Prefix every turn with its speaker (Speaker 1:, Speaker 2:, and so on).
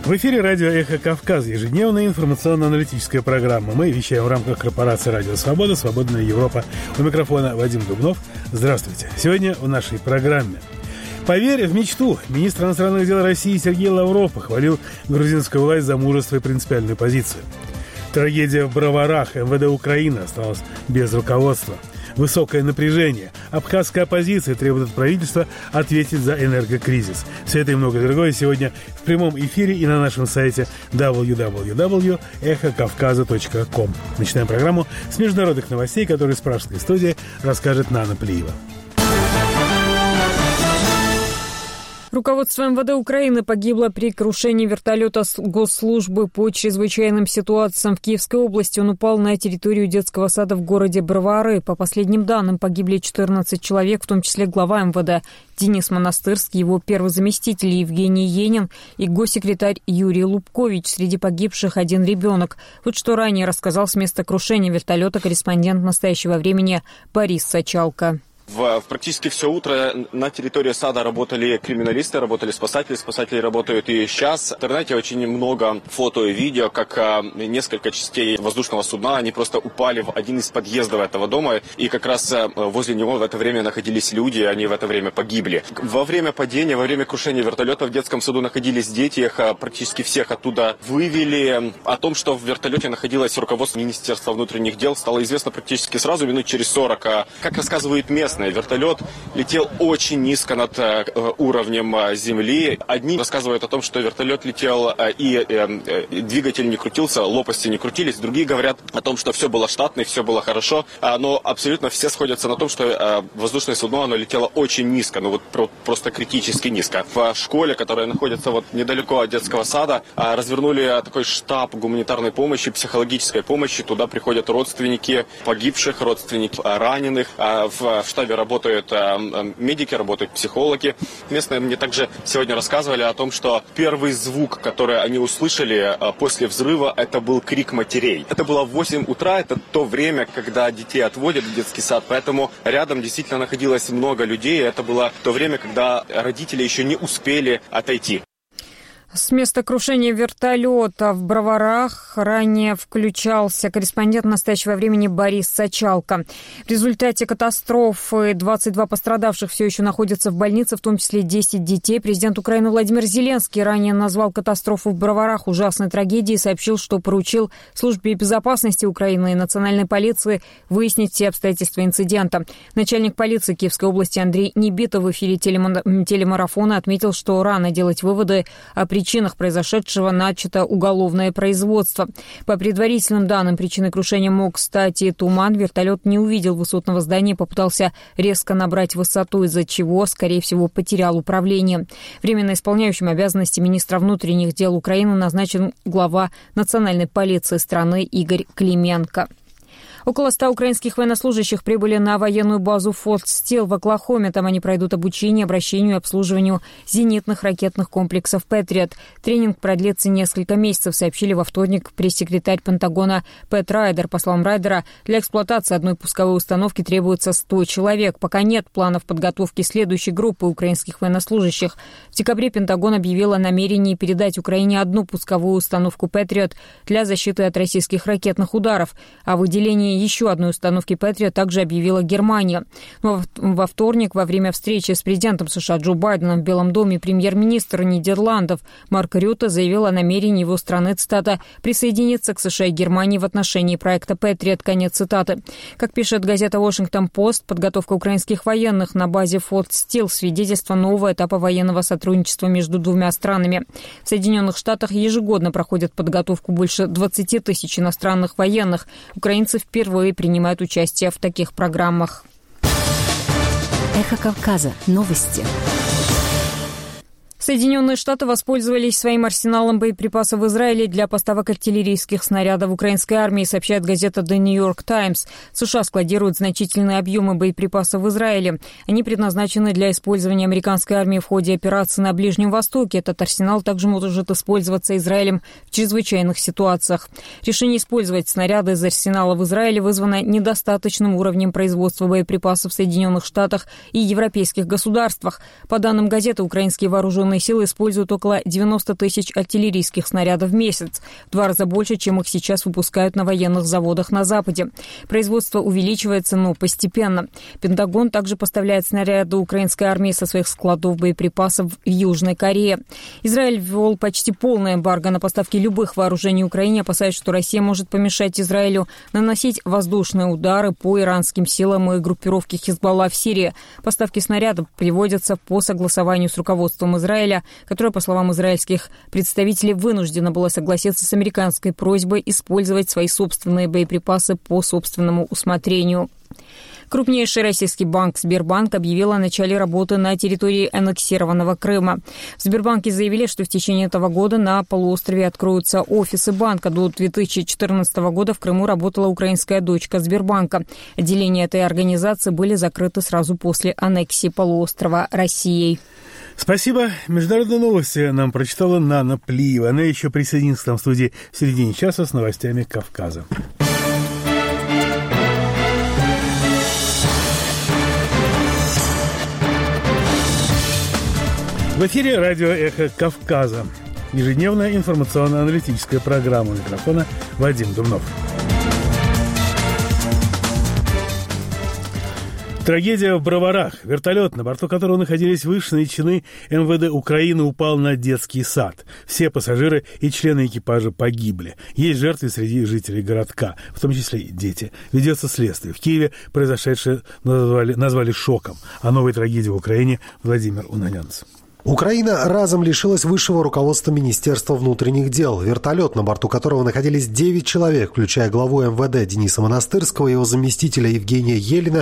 Speaker 1: В эфире радио «Эхо Кавказа», ежедневная информационно-аналитическая программа. Мы вещаем в рамках корпорации «Радио Свобода», «Свободная Европа». У микрофона Вадим Дубнов. Здравствуйте. Сегодня в нашей программе. «Поверь в мечту». Министр иностранных дел России Сергей Лавров похвалил грузинскую власть за мужество и принципиальную позицию. Трагедия в Броварах. МВД Украины осталась без руководства. Высокое напряжение. Абхазская оппозиция требует от правительства ответить за энергокризис. Все это и многое другое сегодня в прямом эфире и на нашем сайте www.эхокавказа.ком. Начинаем программу с международных новостей, которые с пражской студии расскажет Нана Плиева.
Speaker 2: Руководство МВД Украины погибло при крушении вертолета Госслужбы по чрезвычайным ситуациям в Киевской области. Он упал на территорию детского сада в городе Бровары. По последним данным, погибли 14 человек, в том числе глава МВД Денис Монастырский, его первый заместитель Евгений Енин и госсекретарь Юрий Лубкович. Среди погибших один ребенок. Вот что ранее рассказал с места крушения вертолета корреспондент «Настоящего времени» Борис Сачалко.
Speaker 3: Практически все утро на территории сада работали криминалисты, работали спасатели работают и сейчас. В интернете очень много фото и видео, как несколько частей воздушного судна, они просто упали в один из подъездов этого дома, и как раз возле него в это время находились люди, они в это время погибли. Во время падения, во время крушения вертолета в детском саду находились дети, их практически всех оттуда вывели. О том, что в вертолете находилось руководство Министерства внутренних дел, стало известно практически сразу, минут через 40. Как рассказывают местные, вертолет летел очень низко над уровнем земли. Одни рассказывают о том, что вертолет летел и двигатель не крутился, лопасти не крутились. Другие говорят о том, что все было штатно, все было хорошо. Но абсолютно все сходятся на том, что воздушное судно оно летело очень низко, просто критически низко. В школе, которая находится недалеко от детского сада, развернули такой штаб гуманитарной помощи, психологической помощи. Туда приходят родственники погибших, родственники раненых. В штабе работают медики, работают психологи. Местные мне также сегодня рассказывали о том, что первый звук, который они услышали после взрыва, это был крик матерей. Это было в 8 утра, это то время, когда детей отводят в детский сад, поэтому рядом действительно находилось много людей. Это было то время, когда родители еще не успели отойти.
Speaker 2: С места крушения вертолета в Броварах ранее включался корреспондент «Настоящего времени» Борис Сачалко. В результате катастрофы 22 пострадавших все еще находятся в больнице, в том числе 10 детей. Президент Украины Владимир Зеленский ранее назвал катастрофу в Броварах ужасной трагедией и сообщил, что поручил Службе безопасности Украины и национальной полиции выяснить все обстоятельства инцидента. Начальник полиции Киевской области Андрей Небитов в эфире телемарафона отметил, что рано делать выводы о причинах произошедшего начато уголовное производство. По предварительным данным, причиной крушения мог стать и туман. Вертолет не увидел высотного здания и попытался резко набрать высоту, из-за чего, скорее всего, потерял управление. Временно исполняющим обязанности министра внутренних дел Украины назначен глава национальной полиции страны Игорь Клименко. Около 100 украинских военнослужащих прибыли на военную базу Форт Стил в Оклахоме. Там они пройдут обучение, обращению и обслуживанию зенитных ракетных комплексов «Патриот». Тренинг продлится несколько месяцев, сообщили во вторник пресс-секретарь Пентагона Пэт Райдер. По словам Райдера, для эксплуатации одной пусковой установки требуется 100 человек. Пока нет планов подготовки следующей группы украинских военнослужащих. В декабре Пентагон объявил о намерении передать Украине одну пусковую установку «Патриот» для защиты от российских ракетных ударов. О выделении еще одной установки «Патриот» также объявила Германия. Но во вторник, во время встречи с президентом США Джо Байденом в Белом доме, премьер-министр Нидерландов Марк Рютте заявил о намерении его страны, цитата, «присоединиться к США и Германии в отношении проекта «Патриот», конец цитаты. Как пишет газета «Вашингтон-Пост», подготовка украинских военных на базе Форт Стил – свидетельство нового этапа военного сотрудничества между двумя странами. В Соединенных Штатах ежегодно проходят подготовку больше 20 тысяч иностранных военных. Украинцы впервые принимают участие в таких программах.
Speaker 4: Эхо Кавказа. Новости.
Speaker 2: Соединенные Штаты воспользовались своим арсеналом боеприпасов в Израиле для поставок артиллерийских снарядов украинской армии, сообщает газета The New York Times. США складируют значительные объемы боеприпасов в Израиле. Они предназначены для использования американской армии в ходе операции на Ближнем Востоке. Этот арсенал также может использоваться Израилем в чрезвычайных ситуациях. Решение использовать снаряды из арсенала в Израиле вызвано недостаточным уровнем производства боеприпасов в Соединенных Штатах и европейских государствах. По данным газеты, украинские вооруженные вооруженные силы используют около 90 тысяч артиллерийских снарядов в месяц, в 2 раза больше, чем их сейчас выпускают на военных заводах на Западе. Производство увеличивается, но постепенно. Пентагон также поставляет снаряды украинской армии со своих складов боеприпасов в Южной Корее. Израиль ввел почти полное эмбарго на поставки любых вооружений Украине, опасаясь, что Россия может помешать Израилю наносить воздушные удары по иранским силам и группировке Хизбалла в Сирии. Поставки снарядов приводятся по согласованию с руководством Израиля, которое, по словам израильских представителей, вынуждено было согласиться с американской просьбой использовать свои собственные боеприпасы по собственному усмотрению. Крупнейший российский банк «Сбербанк» объявил о начале работы на территории аннексированного Крыма. В Сбербанке заявили, что в течение этого года на полуострове откроются офисы банка. До 2014 года в Крыму работала украинская дочка Сбербанка. Отделения этой организации были закрыты сразу после аннексии полуострова Россией.
Speaker 1: Спасибо. Международные новости нам прочитала Нана Плиева. Она еще присоединится к нам в студии в середине часа с новостями Кавказа. В эфире радио «Эхо Кавказа». Ежедневная информационно-аналитическая программа. У микрофона Вадим Дубнов. Трагедия в Броварах. Вертолет, на борту которого находились высшие чины МВД Украины, упал на детский сад. Все пассажиры и члены экипажа погибли. Есть жертвы среди жителей городка, в том числе и дети. Ведется следствие. В Киеве произошедшее назвали шоком. О новой трагедии в Украине Владимир Унанянц.
Speaker 5: Украина разом лишилась высшего руководства Министерства внутренних дел. Вертолет, на борту которого находились 9 человек, включая главу МВД Дениса Монастырского, его заместителя Евгения Елена